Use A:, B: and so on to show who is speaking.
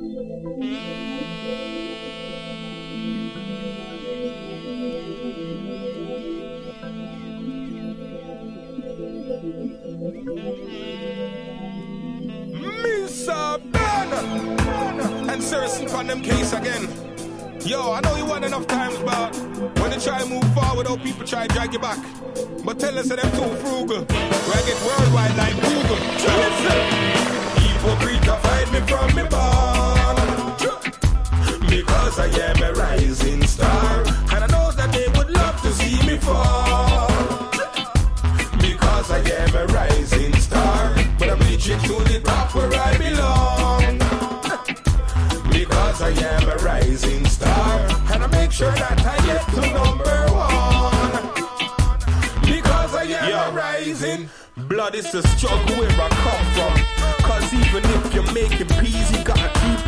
A: Mr. Burner and Saracen on them case again. Yo, I know you won enough times, but when you try to move forward, how people try to drag you back. But tell us that them too frugal. Where I get worldwide like Google. Hypocrite fight me from me born, because I am a rising star. And I know that they would love to see me fall, because I am a rising star. But I'm reaching to the top where I belong, because I am a rising star. And I make sure that I get to number one, because I am a rising. Blood is a struggle where I come from, cause even if you make it